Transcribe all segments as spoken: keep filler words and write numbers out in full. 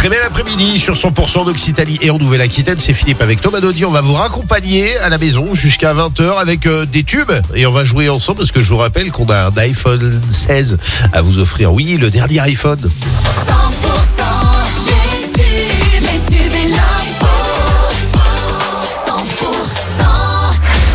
Très bel après-midi sur cent pour cent d'Occitanie et en Nouvelle-Aquitaine. C'est Philippe avec Thomas Naudy. On va vous raccompagner à la maison jusqu'à vingt heures avec euh, des tubes. Et on va jouer ensemble parce que je vous rappelle qu'on a un iPhone seize à vous offrir. Oui, le dernier iPhone. cent pour cent les tubes, les tubes et l'info. cent pour cent.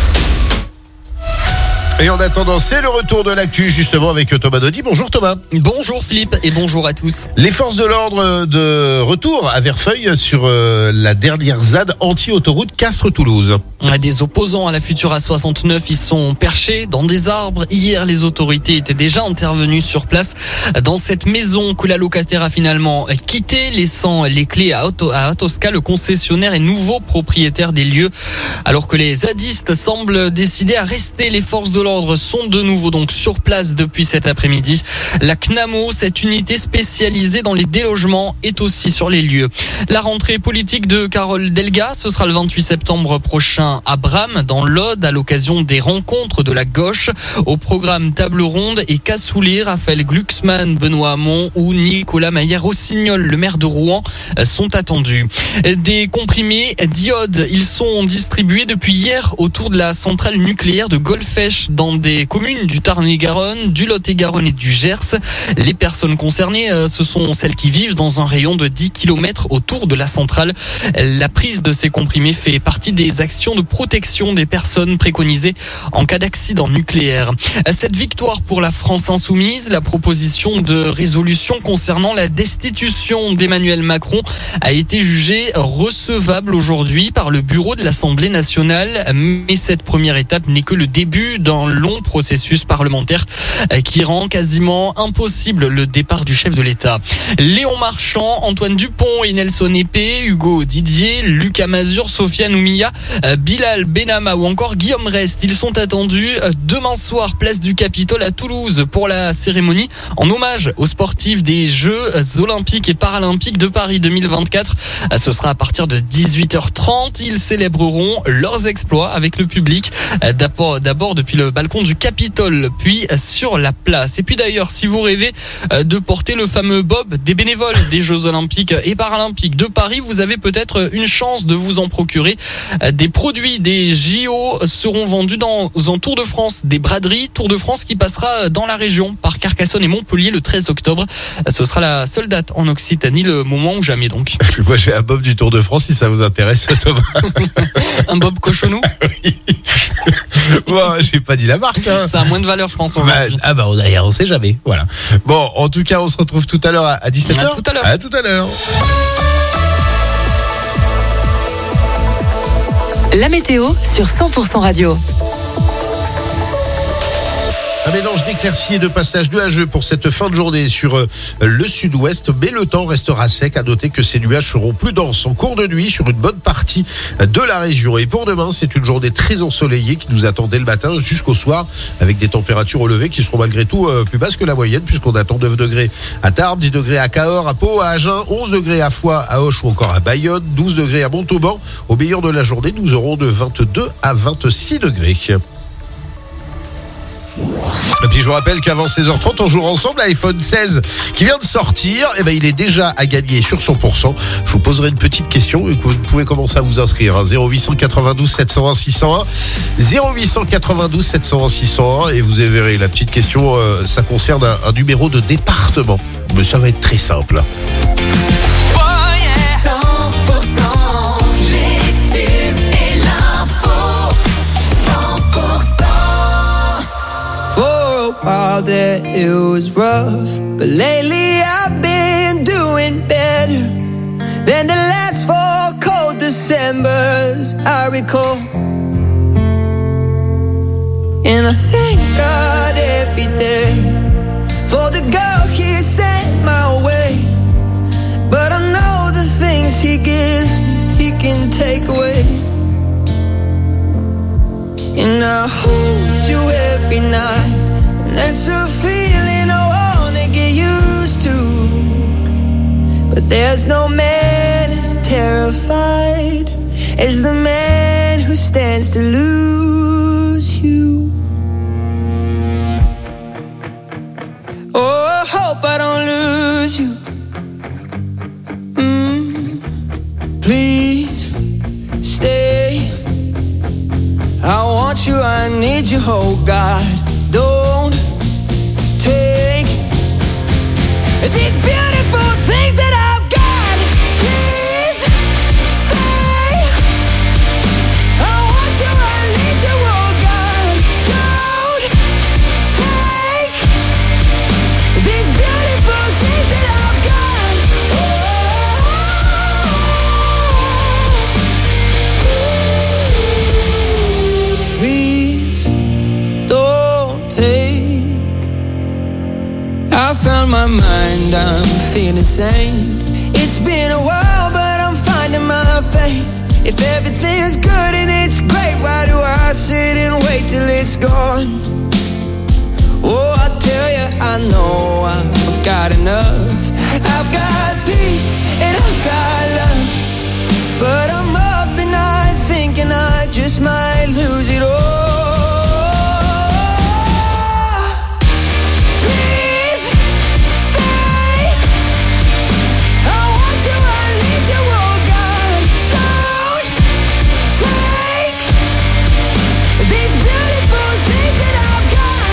Et en attendant, c'est le retour de l'actu justement avec Thomas Naudy. Bonjour Thomas. Bonjour Philippe et bonjour à tous. Les forces de l'ordre de retour à Verfeil sur euh, la dernière Z A D anti-autoroute Castres-Toulouse. Des opposants à la future A soixante-neuf, ils sont perchés dans des arbres. Hier, les autorités étaient déjà intervenues sur place dans cette maison que la locataire a finalement quittée, laissant les clés à, Auto, à Autosca, le concessionnaire et nouveau propriétaire des lieux. Alors que les zadistes semblent décidés à rester, les forces de l'ordre sont de nouveau donc sur place depuis cet après-midi. La C N A M O, cette unité spécialisée dans les délogements, est aussi sur les lieux. La rentrée politique de Carole Delga, ce sera le vingt-huit septembre prochain à Bram, dans l'Aude, à l'occasion des rencontres de la gauche. Au programme table ronde et cassoulet, Raphaël Glucksmann, Benoît Hamon ou Nicolas Maillère-Rossignol, le maire de Rouen, sont attendus. Des comprimés d'iode, ils sont distribués depuis hier autour de la centrale nucléaire de Golfech dans des communes du Tarn-et-Garonne, du Lot-et-Garonne et du Gers. Les personnes concernées, ce sont celles qui vivent dans un rayon de dix kilomètres autour de la centrale. La prise de ces comprimés fait partie des actions de protection des personnes préconisées en cas d'accident nucléaire. Cette victoire pour la France insoumise, la proposition de résolution concernant la destitution d'Emmanuel Macron a été jugée recevable aujourd'hui par le bureau de l'Assemblée nationale. Mais cette première étape n'est que le début d'un long processus parlementaire qui rend quasiment impossible le départ du chef de l'État. Léon Marchand, Antoine Dupont et Nelson Épée, Hugo Didier, Lucas Mazur, Sofiane Oumia, Bilal Benama ou encore Guillaume Rest. Ils sont attendus demain soir, place du Capitole à Toulouse pour la cérémonie en hommage aux sportifs des Jeux Olympiques et Paralympiques de Paris deux mille vingt-quatre. Ce sera à partir de dix-huit heures trente. Ils célébreront leurs exploits avec le public. D'abord, d'abord depuis le balcon du Capitole, puis sur la place. Et puis d'ailleurs, si vous rêvez de porter le fameux bob des bénévoles des Jeux Olympiques et Paralympiques de Paris, vous avez peut-être une chance de vous en procurer. Des produits des J O seront vendus dans un Tour de France, des braderies Tour de France qui passera dans la région par Carcassonne et Montpellier le treize octobre. Ce sera la seule date en Occitanie, le moment ou jamais donc. Moi j'ai un bob du Tour de France si ça vous intéresse Thomas. Un bob cochonou. Oui. Bon, j'ai pas dit la marque hein. Ça a moins de valeur je pense. Bah, ah bah d'ailleurs on sait jamais. Voilà. Bon en tout cas on se retrouve tout à l'heure à dix-sept heures. À tout à l'heure. À tout à l'heure. La météo sur cent pour cent radio. Un mélange d'éclaircies et de passages nuageux pour cette fin de journée sur euh, le sud-ouest, mais le temps restera sec. À noter que ces nuages seront plus denses en cours de nuit sur une bonne partie de la région. Et pour demain, c'est une journée très ensoleillée qui nous attend dès le matin jusqu'au soir, avec des températures au lever qui seront malgré tout euh, plus basses que la moyenne, puisqu'on attend neuf degrés à Tarbes, dix degrés à Cahors, à Pau, à Agen, onze degrés à Foix, à Auch ou encore à Bayonne, douze degrés à Montauban. Au meilleur de la journée, nous aurons de vingt-deux à vingt-six degrés. Et puis je vous rappelle qu'avant seize heures trente, on joue ensemble à l'iPhone seize qui vient de sortir. Et ben il est déjà à gagner sur cent pour cent. Je vous poserai une petite question et vous pouvez commencer à vous inscrire. Hein. zéro huit quatre-vingt-douze sept cent un six cent un zéro huit quatre-vingt-douze sept cent un six cent un et vous verrez la petite question. Euh, ça concerne un, un numéro de département. Mais ça va être très simple. cent pour cent les tubes et l'info. cent pour cent. For a while there it was rough, but lately I've been doing better than the last four cold Decembers I recall. And I thank God every day for the girl He sent my way. But I know the things He gives me He can take away. And I hold you every night, and that's a feeling I wanna get used to. But there's no man as terrified as the man who stands to lose you. Oh, I hope I don't lose you. Mm. I found my mind, I'm feeling sane. It's been a while, but I'm finding my faith. If everything's good and it's great, why do I sit and wait till it's gone? Oh, I tell you, I know I've got enough. I've got peace and I've got love, but I'm up at night thinking I just might lose it all. Please stay. I want you, I need you, oh God. Don't take these beautiful things that I've got.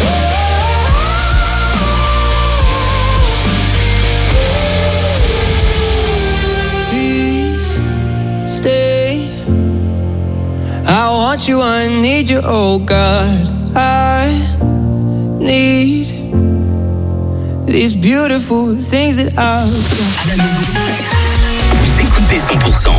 Oh. Please stay. I want you, I need you, oh God. I need these beautiful things that I've got. Vous écoutez cent pour cent.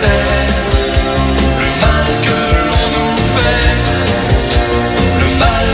Le mal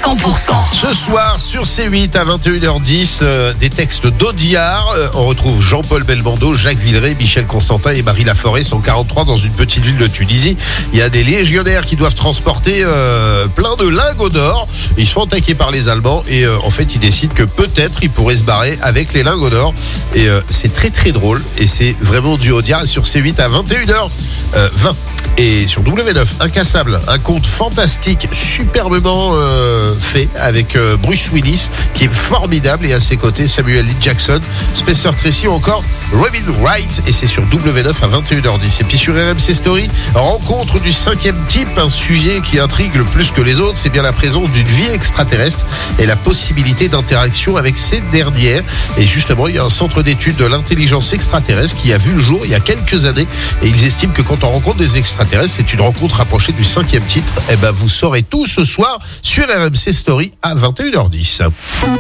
cent pour cent. Ce soir sur C huit à vingt et une heures dix, euh, des textes d'Audiard. Euh, on retrouve Jean-Paul Belmondo, Jacques Villeray, Michel Constantin et Marie Laforêt, cent quarante-trois, dans une petite ville de Tunisie. Il y a des légionnaires qui doivent transporter euh, plein de lingots d'or. Ils se font attaquer par les Allemands et euh, en fait ils décident que peut-être ils pourraient se barrer avec les lingots d'or. Et euh, c'est très très drôle et c'est vraiment du Audiard sur C huit à vingt et une heures vingt. Et sur W neuf, Incassable, un conte fantastique, superbement euh, fait avec euh, Bruce Willis, qui est formidable, et à ses côtés Samuel L. Jackson, Spencer Tracy ou encore Robin Wright, et c'est sur W neuf à vingt et une heures dix. Et puis sur R M C Story, rencontre du cinquième type, un sujet qui intrigue le plus que les autres, c'est bien la présence d'une vie extraterrestre et la possibilité d'interaction avec ces dernières. Et justement, il y a un centre d'études de l'intelligence extraterrestre qui a vu le jour il y a quelques années, et ils estiment que quand on rencontre des extraterrestres, c'est une rencontre rapprochée du cinquième titre. Et ben vous saurez tout ce soir sur R M C Story à vingt et une heures dix. cent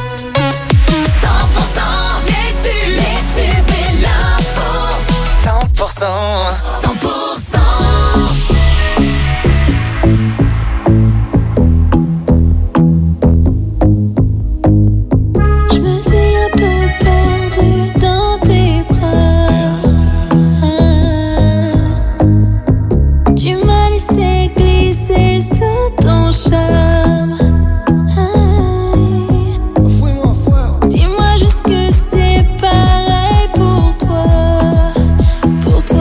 pour cent les tubes, les tubes et l'info. cent pour cent. cent pour cent. Je me suis un peu perdue dans tes bras. Tu m'as laissé glisser sous ton charme. Dis-moi juste que c'est pareil pour toi, pour toi.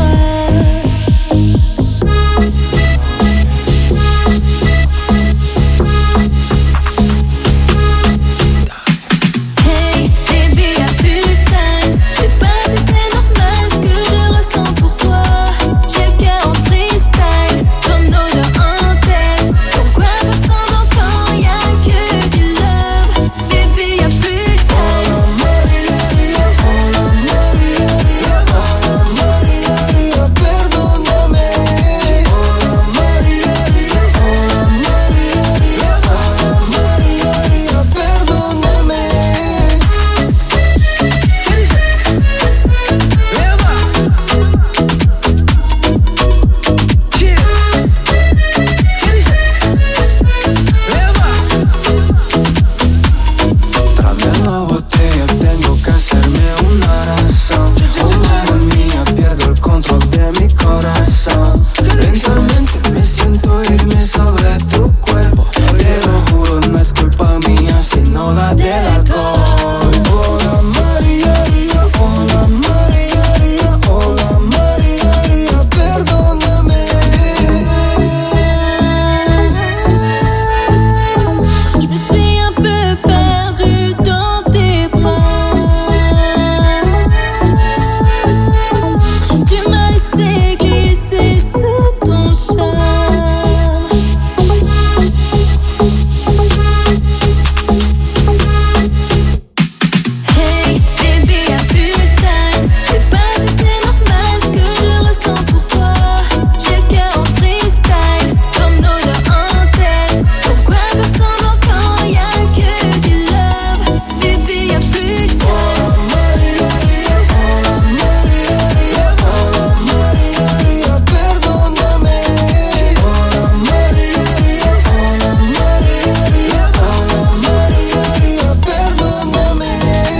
Hey baby, y'a plus de time. Je sais pas si c'est normal ce que je ressens pour toi. J'ai le cœur en freestyle, ton odeur en tête. Pourquoi faire semblant quand y'a que du love? Baby, y'a plus de time. Tras la botella tengo que hacerme una razón. Oh mamma mía, pierdo el control de mi corazón. Lentamente me siento irme sobre tu cuerpo. Te lo juro, no es culpa mía, sino la del alcohol. Hola María, hola María, hola María, perdóname. Je me suis un peu perdue dans tes bras. Tu m'as laissé glisser sous ton charme. Hey baby, y'a plus de time. Je sais pas si c'est normal ce que je ressens pour toi. J'ai le cœur en freestyle, ton odeur en tête. Pourquoi faire semblant quand y'a que du love? Baby, y'a plus de time. Perdóname. Hola María, hola María, hola María, perdóname.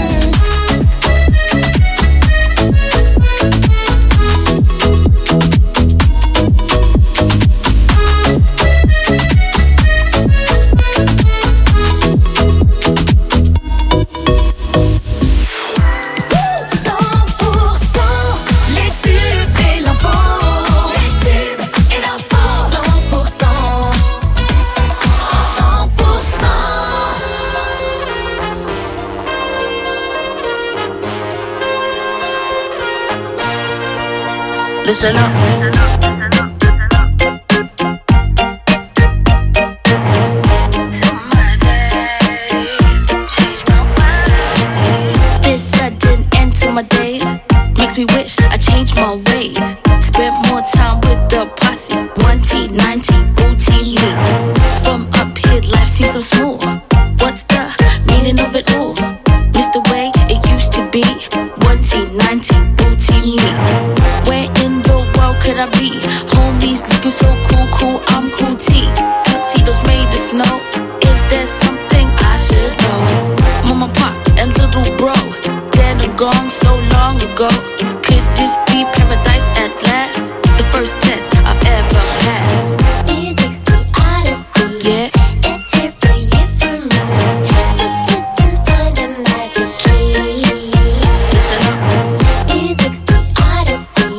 cent pour cent les tubes et l'info. Les tubes et l'info. cent pour cent. cent pour cent. Listen up. This sudden end to my days makes me wish I changed my ways. Spent more time with the posse. one T, ninety, booty me. From up here, life seems so smooth. What's the meaning of it all? Miss the way it used to be. one T, ninety, booty me. Where in the world could I be? Homies looking so cool, cool, I'm cool T. Tuxedos made of snow. Is there something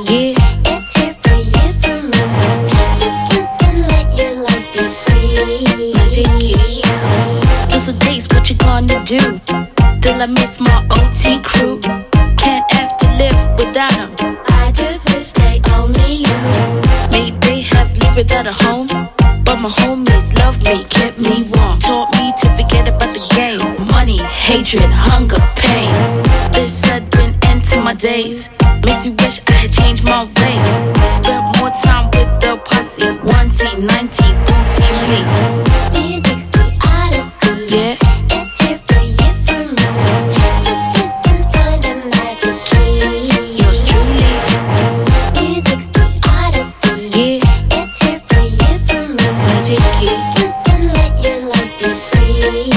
Yeah, It's here for you, for me. Just listen, let your life be free. Magic Key. Those are days, what you gonna do? Till I miss my O T crew. Can't have to live without them. I just wish they only knew. May they have lived without a home, but my homies loved me, kept me warm. Taught me to forget about the game. Money, hatred, hunger, pain. This sudden end to my days makes me wish I had changed my ways. Spent more time with the posse. One team, nineteen, team me. Music's the odyssey. Yeah. It's here for you, for me. Just listen, find a magic key. Yours truly. Music's the odyssey. Yeah. It's here for you, for me. Magic Key. Just listen, let your life be free.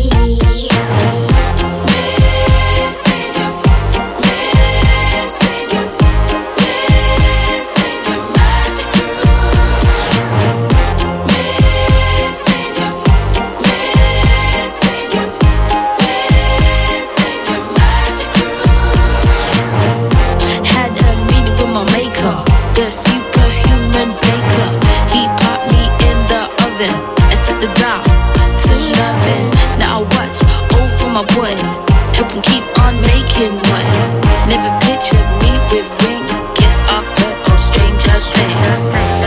Had a meeting with my maker, the superhuman baker. He popped me in the oven and set the dial to loving. Now I watch over my boys, help them keep on making noise. Never pictured me with rings, kiss off the oh stranger things.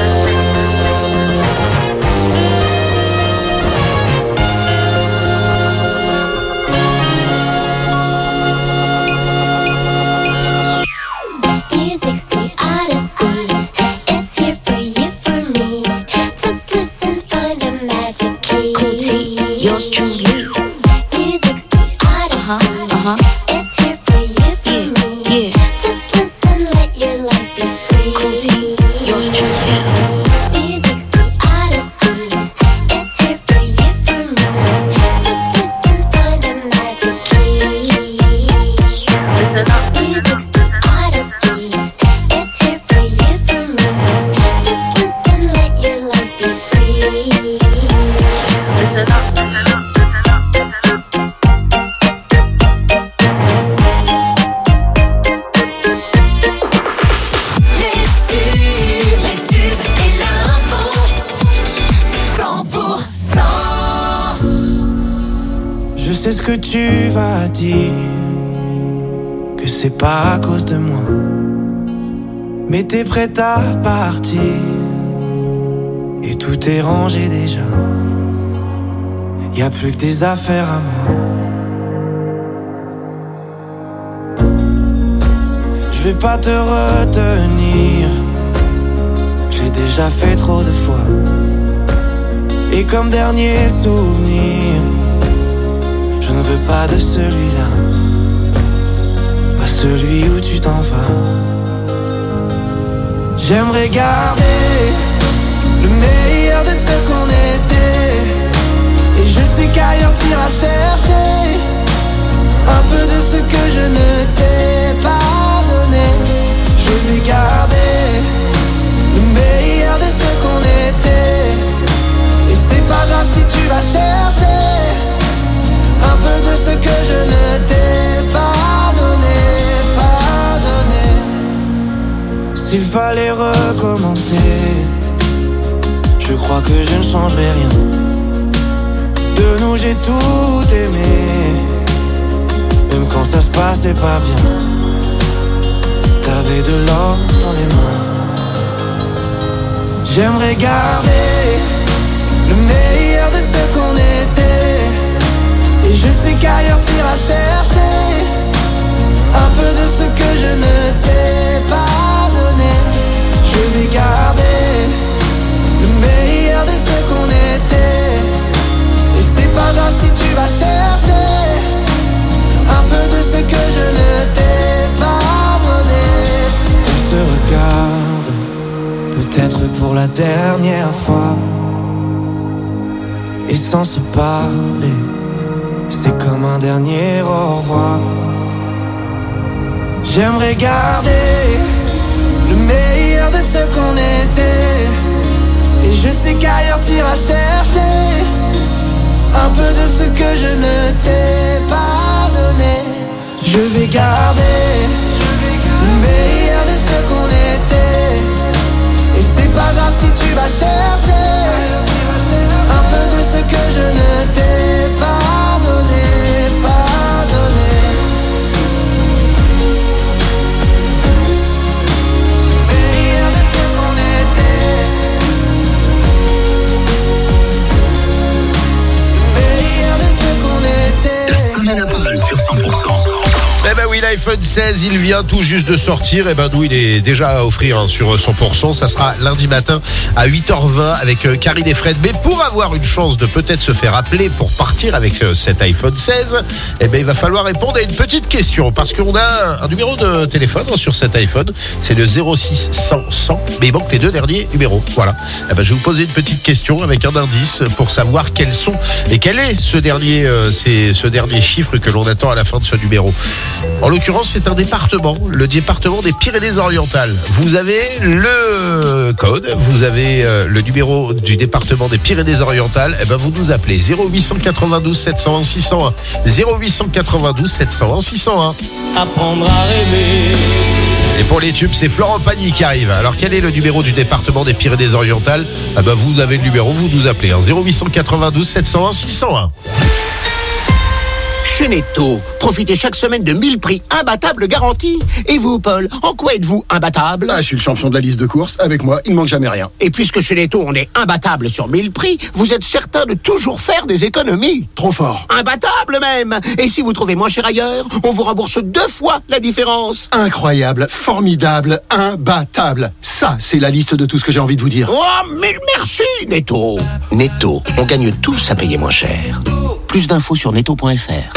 Music's the odyssey. It's here for you, for me. Just listen, find a magic key. Cool T, yours truly. Music's the odyssey. Uh-huh, uh-huh. It's here for you, for Yeah, me. yeah. Just listen, let your life be free. Cool T, yours truly. Music's the odyssey. It's here for you, for me. Just listen, find a magic key. Listen up. Music's the odyssey. It's here for you, for me. Just listen, let your life be free. Listen up. Les tubes, les tubes et l'info. cent pour cent. Je sais ce que tu vas dire, que c'est pas à cause de moi. Mais t'es prête à partir, et tout est rangé déjà. Y a plus que des affaires à moi. Je vais pas te retenir, j'ai déjà fait trop de fois. Et comme dernier souvenir, je ne veux pas de celui-là, pas celui où tu t'en vas. J'aimerais garder le meilleur de ce qu'on était, et je sais qu'ailleurs t'iras chercher un peu de ce que je ne t'ai pas donné. Je vais garder le meilleur de ce qu'on était, et c'est pas grave si tu vas chercher un peu de ce que je ne t'ai pas donné, pas donné. S'il fallait recommencer, je crois que je ne changerai rien. De nous j'ai tout aimé, même quand ça se passait pas bien. T'avais de l'or dans les mains. J'aimerais garder le meilleur de ce qu'on était, et je sais qu'ailleurs t'iras chercher un peu de ce que je ne t'ai pas donné. Je vais garder le meilleur de ce qu'on était, et c'est pas grave si tu vas chercher un peu de ce que je ne t'ai pas donné. On se regarde, peut-être pour la dernière fois, et sans se parler, c'est comme un dernier au revoir. J'aimerais garder le meilleur de ce qu'on était, et je sais qu'ailleurs t'iras chercher un peu de ce que je ne t'ai pas donné. Je vais garder le meilleur de ce qu'on était, l'iPhone seize, il vient tout juste de sortir. Et ben nous, il est déjà à offrir hein, sur cent pour cent. Ça sera lundi matin à huit heures vingt avec euh, Karine et Fred. Mais pour avoir une chance de peut-être se faire appeler pour partir avec euh, cet iPhone seize, eh ben il va falloir répondre à une petite question. Parce qu'on a un numéro de téléphone hein, sur cet iPhone. C'est le zéro six cent cent. Mais il manque les deux derniers numéros. Voilà. Eh ben je vais vous poser une petite question avec un indice pour savoir quels sont et quel est ce dernier, euh, c'est ce dernier chiffre que l'on attend à la fin de ce numéro. En l'occurrence, c'est un département, le département des Pyrénées-Orientales. Vous avez le code, vous avez euh, le numéro du département des Pyrénées-Orientales. Eh ben vous nous appelez zéro huit cent quatre-vingt-douze sept cent un six cent un, zéro huit cent quatre-vingt-douze sept cent un six cent un. Apprendre à rêver. Et pour les tubes, c'est Florent Pagny qui arrive. Alors quel est le numéro du département des Pyrénées-Orientales? Ah ben vous avez le numéro, vous nous appelez hein, zéro huit cent quatre-vingt-douze sept cent un six cent un. Chez Netto, profitez chaque semaine de mille prix imbattables garantis. Et vous, Paul, en quoi êtes-vous imbattable? Ah, je suis le champion de la liste de courses. Avec moi, il ne manque jamais rien. Et puisque chez Netto, on est imbattable sur mille prix, vous êtes certain de toujours faire des économies. Trop fort. Imbattable même. Et si vous trouvez moins cher ailleurs, on vous rembourse deux fois la différence. Incroyable, formidable, imbattable. Ça, c'est la liste de tout ce que j'ai envie de vous dire. Oh, mais merci, Netto. Netto, on gagne tous à payer moins cher. Plus d'infos sur netto point f r.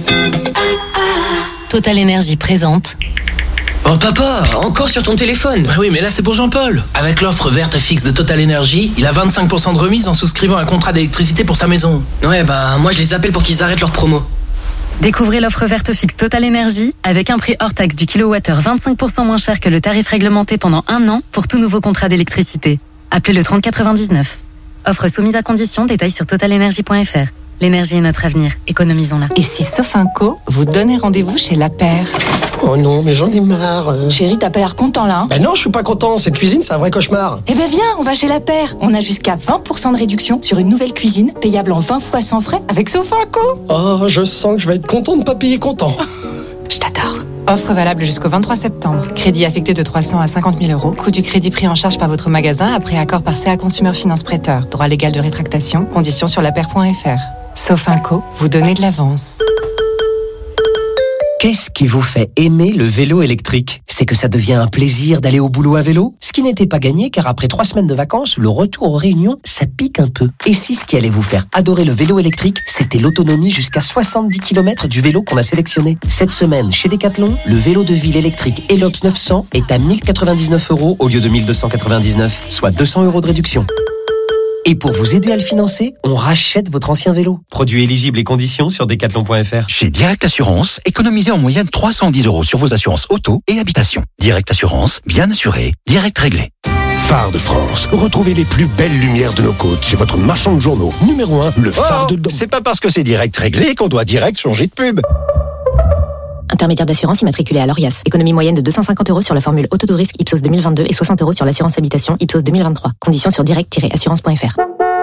Total Énergie présente. Oh papa, encore sur ton téléphone? Bah oui, mais là c'est pour Jean-Paul. Avec l'offre verte fixe de Total Énergie, il a vingt-cinq pour cent de remise en souscrivant un contrat d'électricité pour sa maison. Ouais, bah moi je les appelle pour qu'ils arrêtent leur promo. Découvrez l'offre verte fixe Total Énergie avec un prix hors taxe du kilowattheure vingt-cinq pour cent moins cher que le tarif réglementé pendant un an pour tout nouveau contrat d'électricité. Appelez le trente quatre-vingt-dix-neuf. Offre soumise à condition, détails sur total énergie point f r. L'énergie est notre avenir, économisons-la. Et si Sofinco vous donnait rendez-vous chez La Paire? Oh non, mais j'en ai marre. Chérie, t'as pas l'air content là hein? Ben non, je suis pas content. Cette cuisine, c'est un vrai cauchemar. Eh ben viens, on va chez La Paire. On a jusqu'à vingt pour cent de réduction sur une nouvelle cuisine payable en vingt fois sans frais avec Sofinco. Oh, je sens que je vais être content de pas payer comptant. Je t'adore. Offre valable jusqu'au vingt-trois septembre. Crédit affecté de trois cents à cinquante mille euros. Coût du crédit pris en charge par votre magasin après accord par C A Consumer Finance Prêteur. Droit légal de rétractation. Conditions sur lapaire point f r. Sofinco, vous donnez de l'avance. Qu'est-ce qui vous fait aimer le vélo électrique? C'est que ça devient un plaisir d'aller au boulot à vélo? Ce qui n'était pas gagné car après trois semaines de vacances, le retour aux réunions, ça pique un peu. Et si ce qui allait vous faire adorer le vélo électrique, c'était l'autonomie jusqu'à soixante-dix kilomètres du vélo qu'on a sélectionné? Cette semaine, chez Decathlon, le vélo de ville électrique Elops neuf cents est à mille quatre-vingt-dix-neuf euros au lieu de mille deux cent quatre-vingt-dix-neuf, soit deux cents euros de réduction. Et pour vous aider à le financer, on rachète votre ancien vélo. Produits éligibles et conditions sur decathlon point f r. Chez Direct Assurance, économisez en moyenne trois cent dix euros sur vos assurances auto et habitation. Direct Assurance, bien assuré, direct réglé. Phare de France. Retrouvez les plus belles lumières de nos côtes chez votre marchand de journaux. Numéro un, le phare oh, de... C'est pas parce que c'est direct réglé qu'on doit direct changer de pub. Intermédiaire d'assurance immatriculé à l'Orias. Économie moyenne de deux cent cinquante euros sur la formule auto de risque Ipsos deux mille vingt-deux et soixante euros sur l'assurance habitation Ipsos deux mille vingt-trois. Conditions sur direct tiret assurance point f r.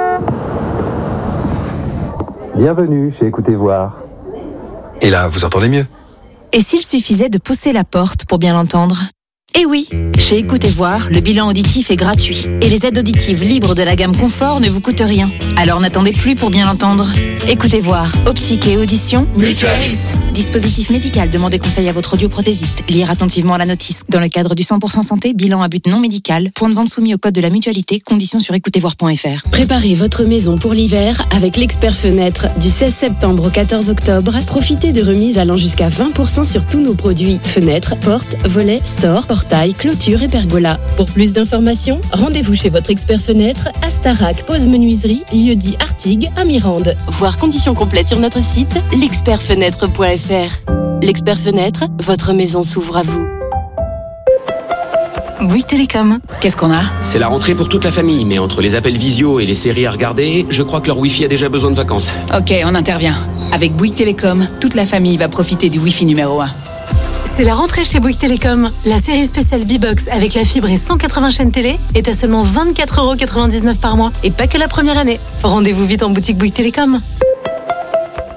Bienvenue chez Écoutez Voir. Et là, vous entendez mieux? Et s'il suffisait de pousser la porte pour bien l'entendre? Eh oui, chez Écoutez Voir, le bilan auditif est gratuit. Et les aides auditives libres de la gamme Confort ne vous coûtent rien. Alors n'attendez plus pour bien l'entendre. Écoutez Voir, optique et audition. Mutualiste. Dispositif médical, demandez conseil à votre audioprothésiste. Lire attentivement la notice. Dans le cadre du cent pour cent santé, bilan à but non médical. Point de vente soumis au code de la mutualité. Conditions sur écoutez voir point f r. Préparez votre maison pour l'hiver avec l'expert fenêtre. Du seize septembre au quatorze octobre, profitez de remises allant jusqu'à vingt pour cent sur tous nos produits. Fenêtres, portes, volets, stores, portails, clôtures et pergolas. Pour plus d'informations, rendez-vous chez votre expert fenêtre à Starac, Pose Menuiserie, lieu-dit Artigues, à Mirande. Voir conditions complètes sur notre site l'expert fenêtre point f r. L'expert fenêtre, votre maison s'ouvre à vous. Bouygues Télécom, qu'est-ce qu'on a? C'est la rentrée pour toute la famille, mais entre les appels visio et les séries à regarder, je crois que leur Wi-Fi a déjà besoin de vacances. Ok, on intervient. Avec Bouygues Télécom, toute la famille va profiter du Wi-Fi numéro un. C'est la rentrée chez Bouygues Télécom. La série spéciale B-Box avec la fibre et cent quatre-vingts chaînes télé est à seulement vingt-quatre euros quatre-vingt-dix-neuf par mois. Et pas que la première année. Rendez-vous vite en boutique Bouygues Télécom.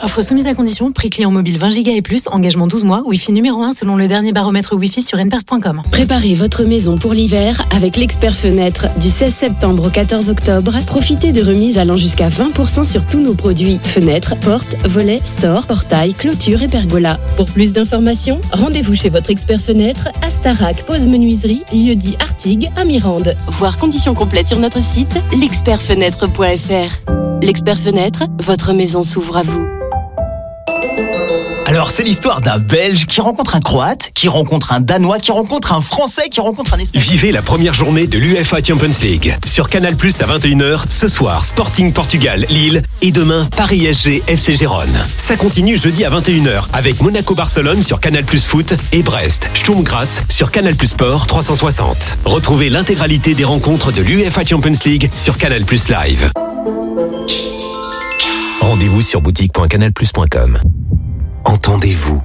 Offre soumise à condition, prix client mobile vingt giga et plus, engagement douze mois, Wi-Fi numéro un selon le dernier baromètre Wi-Fi sur n perf point com. Préparez votre maison pour l'hiver avec l'expert fenêtre du seize septembre au quatorze octobre. Profitez de remises allant jusqu'à vingt pour cent sur tous nos produits. Fenêtres, portes, volets, stores, portails, clôtures et pergolas. Pour plus d'informations, rendez-vous chez votre expert fenêtre à Starac, Pose Menuiserie, lieu-dit Artigues, à Mirande. Voir conditions complètes sur notre site l'expert fenêtre point f r. L'expert fenêtre, votre maison s'ouvre à vous. Alors, c'est l'histoire d'un Belge qui rencontre un Croate, qui rencontre un Danois, qui rencontre un Français, qui rencontre un Espagnol. Vivez la première journée de l'U E F A Champions League. Sur Canal plus, à vingt et une heures, ce soir, Sporting Portugal, Lille, et demain, Paris S G, F C Gérone. Ça continue jeudi à vingt et une heures, avec Monaco-Barcelone sur Canal plus Foot, et Brest, Sturm Graz sur Canal plus Sport trois cent soixante. Retrouvez l'intégralité des rencontres de l'U E F A Champions League sur Canal plus Live. Rendez-vous sur boutique point canal plus point com. Entendez-vous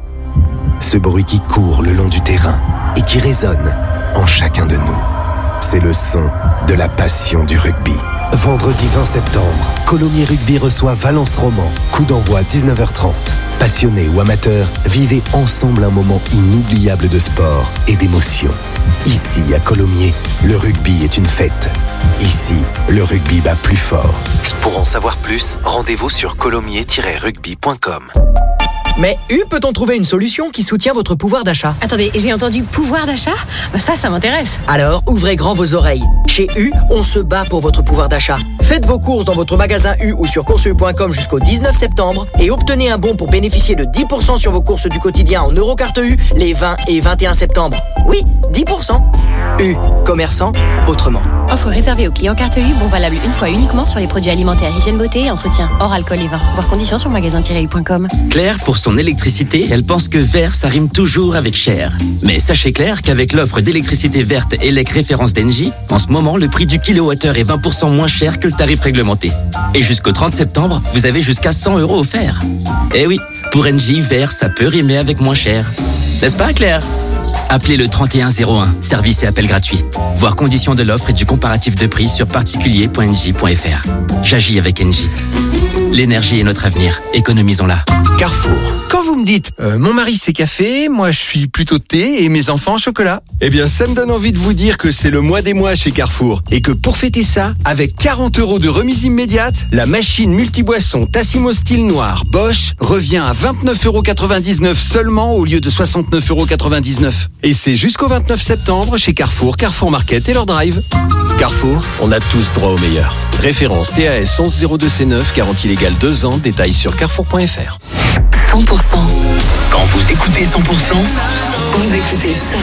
ce bruit qui court le long du terrain et qui résonne en chacun de nous? C'est le son de la passion du rugby. Vendredi vingt septembre, Colomiers Rugby reçoit Valence Roman. Coup d'envoi dix-neuf heures trente. Passionnés ou amateurs, vivez ensemble un moment inoubliable de sport et d'émotion. Ici, à Colomiers, le rugby est une fête. Ici, le rugby bat plus fort. Pour en savoir plus, rendez-vous sur colomiers tiret rugby point com. Mais U, peut-on trouver une solution qui soutient votre pouvoir d'achat? Attendez, j'ai entendu pouvoir d'achat? Bah ça, ça m'intéresse. Alors, ouvrez grand vos oreilles. Chez U, on se bat pour votre pouvoir d'achat. Faites vos courses dans votre magasin U ou sur courses u point com jusqu'au dix-neuf septembre et obtenez un bon pour bénéficier de dix pour cent sur vos courses du quotidien en Eurocarte U les vingt et vingt et un septembre. Oui, dix pour cent. U, commerçant autrement. Offre réservée aux clients carte U, bon valable une fois uniquement sur les produits alimentaires, hygiène beauté et entretien, hors alcool et vin. Voir conditions sur magasin tiret u point com. Claire, pour son électricité, elle pense que vert, ça rime toujours avec cher. Mais sachez Claire qu'avec l'offre d'électricité verte E L E C référence d'Engie, en ce moment, le prix du kilowattheure est vingt pour cent moins cher que le tarif réglementé. Et jusqu'au trente septembre, vous avez jusqu'à cent euros offerts. Eh oui, pour Engie, vert, ça peut rimer avec moins cher. N'est-ce pas Claire? Appelez le trente et un zéro un, service et appel gratuit. Voir conditions de l'offre et du comparatif de prix sur particulier point engie point f r. J'agis avec Engie. L'énergie est notre avenir, économisons-la. Carrefour. Quand vous me dites euh, mon mari c'est café, moi je suis plutôt thé et mes enfants chocolat, eh bien ça me donne envie de vous dire que c'est le mois des mois chez Carrefour et que pour fêter ça, avec quarante euros de remise immédiate, la machine multiboisson Tassimo style noir Bosch revient à vingt-neuf euros quatre-vingt-dix-neuf seulement au lieu de soixante-neuf euros quatre-vingt-dix-neuf. Et c'est jusqu'au vingt-neuf septembre chez Carrefour, Carrefour Market et leur drive. Carrefour, on a tous droit au meilleur. Référence T A S onze zéro deux C neuf, garantie légale deux ans, détails sur carrefour point f r. cent pour cent. Quand vous écoutez cent pour cent, vous écoutez ça.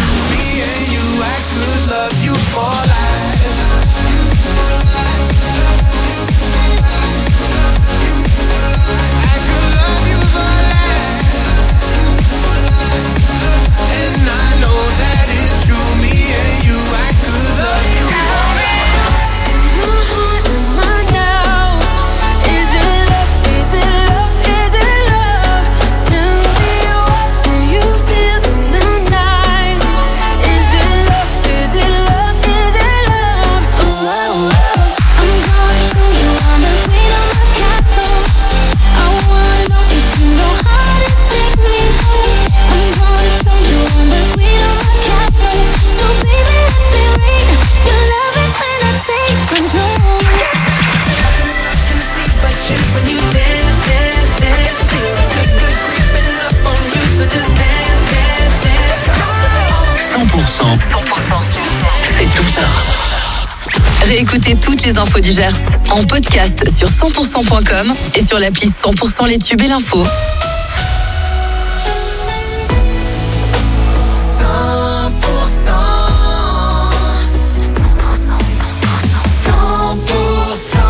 cent pour cent. cent pour cent. C'est tout ça. Réécoutez toutes les infos du Gers en podcast sur cent pour cent point com et sur l'appli cent pour cent les tubes et l'info. cent pour cent. cent pour cent. cent pour cent.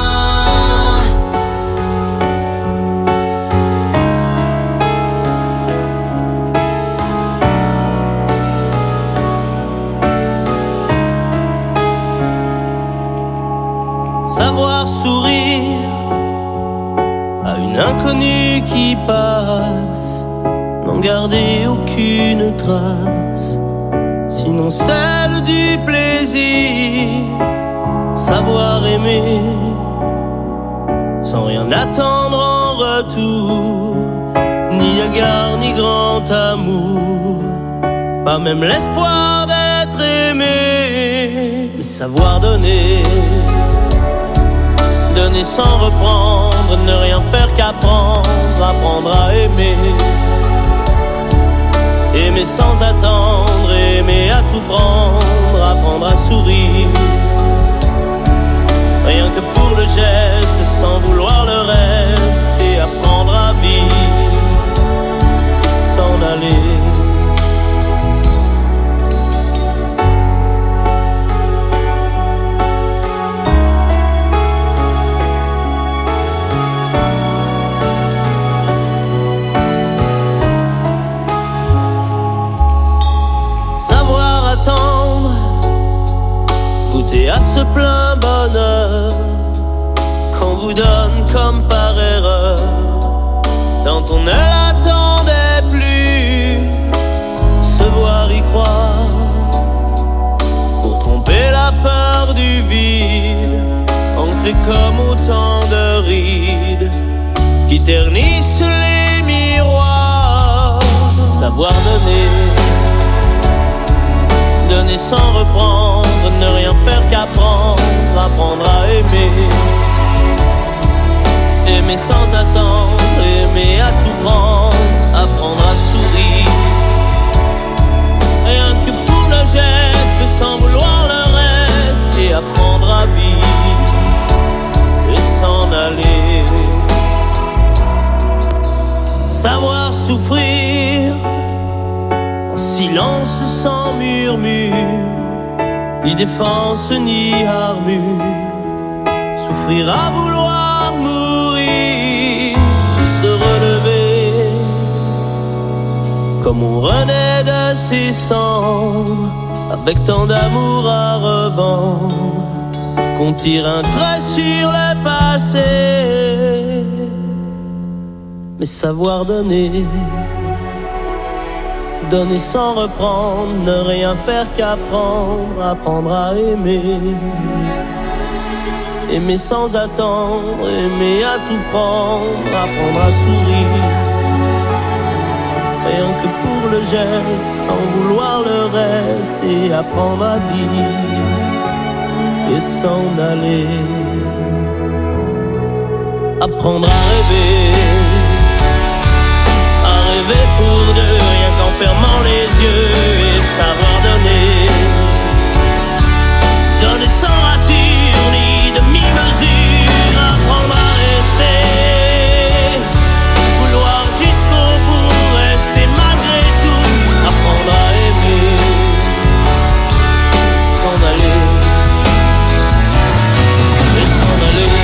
Savoir sourire à une inconnue qui passe, n'en garder aucune trace, sinon celle du plaisir. Savoir aimer sans rien attendre en retour. pas même l'espoir d'être aimé. Mais savoir donner, donner sans reprendre, ne rien faire qu'apprendre, apprendre à aimer. Aimer sans attendre, aimer à tout prendre, apprendre à sourire. Rien que pour le geste, sans vouloir le reste, et apprendre à vivre, et s'en aller. Savoir attendre, goûter à ce plein bonheur qu'on vous donne comme par erreur, quand on ne l'attendait plus. Se voir y croire, pour tromper la peur du vide, ancré comme autant de rides qui ternissent les miroirs. Savoir donner, donner sans reprendre, ne rien faire qu'apprendre, apprendre à aimer. Aimer sans attendre, aimer à tout prendre, apprendre à sourire. Rien que pour le geste, sans vouloir le reste, et apprendre à vivre, et s'en aller. Savoir souffrir, silence sans murmure, ni défense ni armure. Souffrir à vouloir mourir, se relever, comme on renaît de ses cendres, avec tant d'amour à revendre, qu'on tire un trait sur le passé. Mais savoir donner, donner sans reprendre, ne rien faire qu'apprendre, apprendre à aimer. Aimer sans attendre, aimer à tout prendre, apprendre à sourire. Rien que pour le geste, sans vouloir le reste, et apprendre à vivre, et s'en aller. Apprendre à rêver, à rêver pour deux, rien qu'en fermant les yeux, et savoir donner, donner sans rature ni demi-mesure, apprendre à rester, vouloir jusqu'au bout, rester malgré tout, apprendre à aimer, s'en aller, et s'en aller.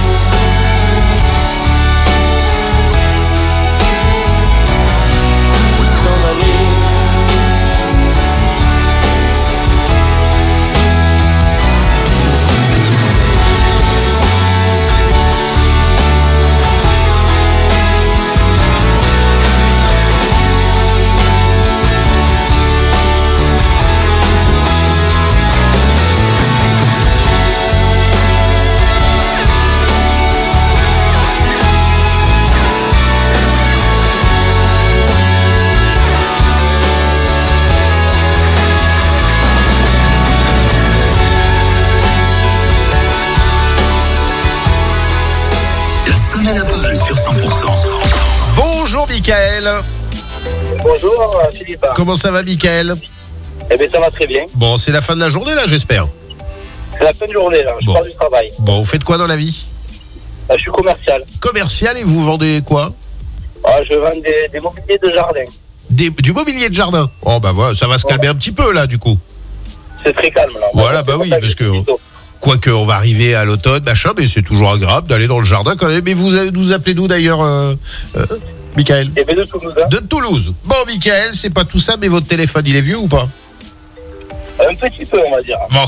Sur cent pour cent. Bonjour Mickaël. Bonjour Philippe. Comment ça va Mickaël? Eh bien ça va très bien. Bon, c'est la fin de la journée là, j'espère. C'est la fin de journée là, je bon. pars du travail. Bon, vous faites quoi dans la vie? Bah, je suis commercial. Commercial, et vous vendez quoi? Ah, je vends des, des mobiliers de jardin. Des, du mobilier de jardin? Oh bah voilà, ça va se calmer ouais. un petit peu là du coup. C'est très calme là. Voilà, bah oui, parce que... Quoique on va arriver à l'automne, machin, mais c'est toujours agréable d'aller dans le jardin quand même. Et vous nous appelez d'où d'ailleurs, euh, euh, Mickaël? Eh bien de Toulouse. Hein. De Toulouse. Bon, Mickaël, c'est pas tout ça, mais votre téléphone, il est vieux ou pas? Un petit peu, on va dire. Bon.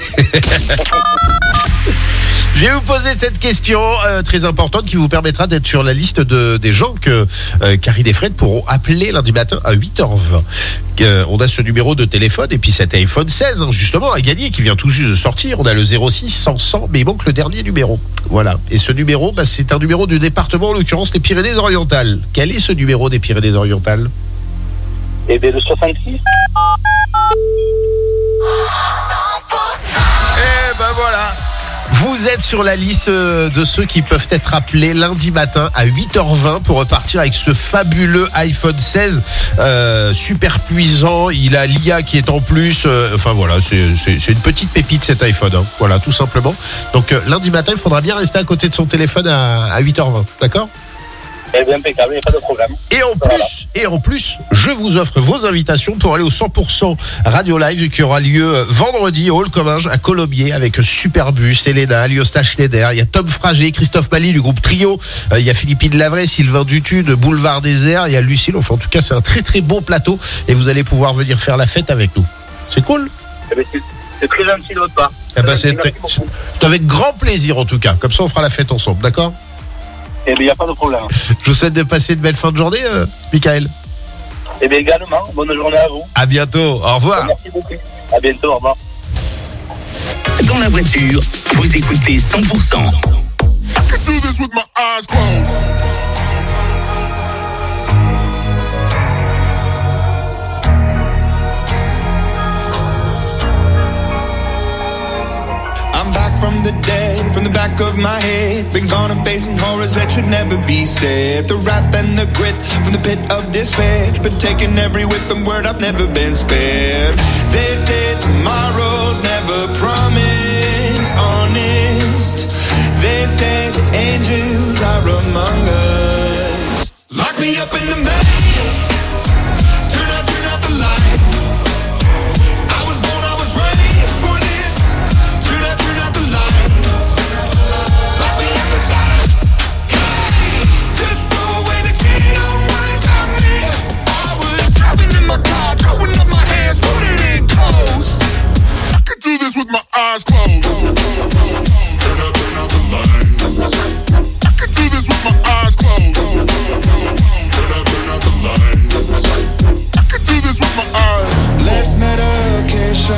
Je vais vous poser cette question euh, très importante qui vous permettra d'être sur la liste de, des gens que euh, Karine et Fred pourront appeler lundi matin à huit heures vingt. Euh, on a ce numéro de téléphone et puis cet iPhone seize hein, justement à gagner qui vient tout juste de sortir. On a le zéro six cent cent, mais il manque le dernier numéro. Voilà. Et ce numéro, bah, c'est un numéro du département, en l'occurrence les Pyrénées-Orientales. Quel est ce numéro des Pyrénées-Orientales? Et bien le soixante-six. Eh ben voilà. Vous êtes sur la liste de ceux qui peuvent être appelés lundi matin à huit heures vingt pour repartir avec ce fabuleux iPhone seize euh, super puissant. Il a l'I A qui est en plus. Euh, enfin voilà, c'est, c'est, c'est une petite pépite cet iPhone. Hein. Voilà, tout simplement. Donc euh, lundi matin, il faudra bien rester à côté de son téléphone à, à huit heures vingt. D'accord ? Eh bien, impeccable, il n'y a pas de problème. Et en Voilà. plus, et en plus, je vous offre vos invitations pour aller au cent pour cent Radio Live qui aura lieu vendredi au Hall Comminges à Colombier avec Superbus, Elena, Aliosta Schneider, il y a Tom Frager, Christophe Mali du groupe Trio, euh, il y a Philippine Lavray, Sylvain Dutu de Boulevard Désert, il y a Lucille. Enfin, en tout cas, c'est un très très beau plateau et vous allez pouvoir venir faire la fête avec nous. C'est cool. Eh bien, c'est, c'est très gentil de votre part. Eh ben, c'est, Merci c'est, beaucoup. c'est avec grand plaisir en tout cas. Comme ça, on fera la fête ensemble, d'accord ? Eh bien, il n'y a pas de problème. Je vous souhaite de passer de belles fins de journée, euh, Michael. Eh bien, également, bonne journée à vous. À bientôt. Au revoir. Merci beaucoup. À bientôt, au revoir. Dans la voiture, vous écoutez cent pour cent. I can do this with my eyes closed. I'm back from the dead, from the back of my head. Been gone and facing horrors that should never be said. The wrath and the grit from the pit of despair. Been taking every whip and word, I've never been spared. They say tomorrow's never promised, honest. They say the angels are among us. Lock me up in the maze. Turn out, turn out the lights. I was born, I was raised for this. Turn out, turn out the lights. Lock me up inside a cage. Just throw away the key, don't worry about me. I was driving in my car, throwing up my hands, putting it in coast. I can do this with my eyes closed. Turn out, turn out the lights. I can do this with my eyes closed. Turn out, turn out the lights. I can do this with my eyes. Less medications,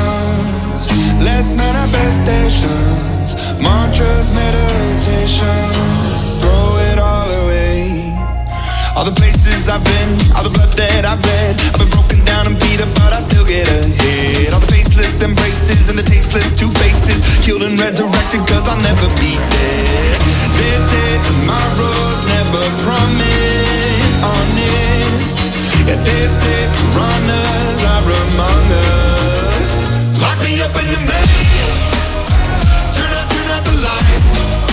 less manifestations, mantras, meditation, throw it all away. All the places I've been, all the blood that I've bled, I've been broken down and beat up, but I still get ahead. All the faceless embraces and the tasteless two faces, killed and resurrected cause I'll never be dead. They say tomorrow's never promised, honest. Yeah, they say piranhas are among us. Lock me up in the maze. Turn out, turn out the lights.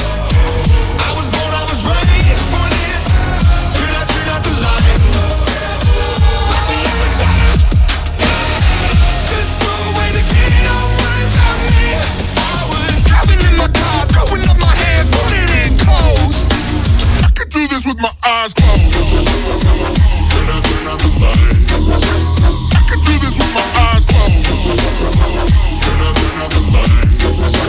I was born, I was raised for this. Turn out, turn out the lights. Lock me up inside a cage. Just throw away the key, don't worry about me. I was driving in my car, throwing up my hands, putting it in coast. I can do this with my eyes closed. Turn out, turn out the lights. I can do this with my eyes closed. Turn out, turn out the lights.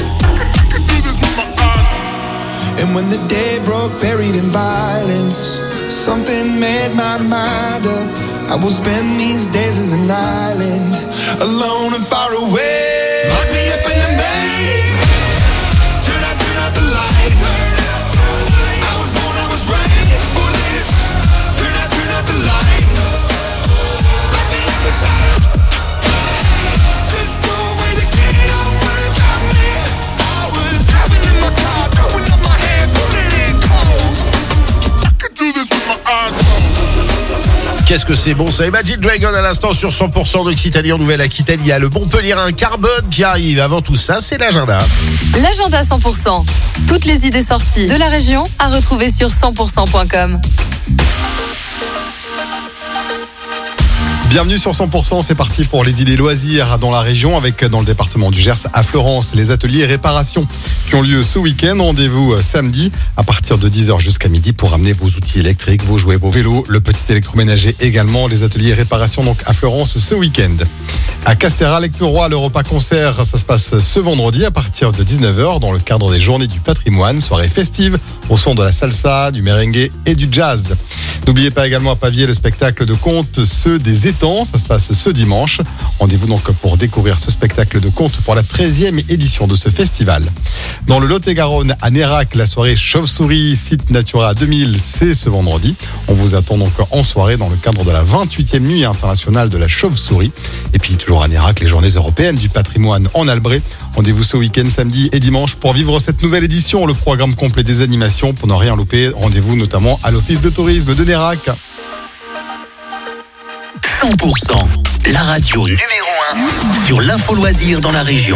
I can do this with my eyes closed. And when the day broke, buried in violence, something made my mind up. I will spend these days as an island, alone and far away. Lock me up in the maze. Turn out, turn out the lights. I was born, I was raised for this. Turn out, turn out the lights. Lock me up inside a cage. Just throw away the key, don't worry about me. I was driving in my car, throwing up my hands, putting it in coast. I can do this with my eyes closed. Qu'est-ce que c'est bon ça. Imagine Dragon à l'instant sur cent pour cent d'Occitanie en Nouvelle-Aquitaine. Il y a le Montpellierin Carbone qui arrive. Avant tout ça, c'est l'agenda. L'agenda cent pour cent. Toutes les idées sorties de la région à retrouver sur cent pour cent point com. Bienvenue sur cent pour cent, c'est parti pour les idées loisirs dans la région avec dans le département du Gers à Fleurance les ateliers réparations qui ont lieu ce week-end. Rendez-vous samedi à partir de dix heures jusqu'à midi pour amener vos outils électriques, vos jouets, vos vélos, le petit électroménager également. Les ateliers réparations donc à Fleurance ce week-end. À Castéra-Lecteroy, le repas concert, ça se passe ce vendredi à partir de dix-neuf heures dans le cadre des Journées du patrimoine, soirée festive au son de la salsa, du merengue et du jazz. N'oubliez pas également à Pavier le spectacle de contes, ceux des étés habitants. Ça se passe ce dimanche. Rendez-vous donc pour découvrir ce spectacle de contes pour la treizième édition de ce festival. Dans le Lot-et-Garonne, à Nérac, la soirée Chauve-souris Site Natura deux mille, c'est ce vendredi. On vous attend donc en soirée dans le cadre de la vingt-huitième nuit internationale de la chauve-souris. Et puis toujours à Nérac, les journées européennes du patrimoine en Albret. Rendez-vous ce week-end, samedi et dimanche pour vivre cette nouvelle édition. Le programme complet des animations pour ne rien louper. Rendez-vous notamment à l'Office de tourisme de Nérac. cent pour cent, la radio numéro un sur l'info loisir dans la région.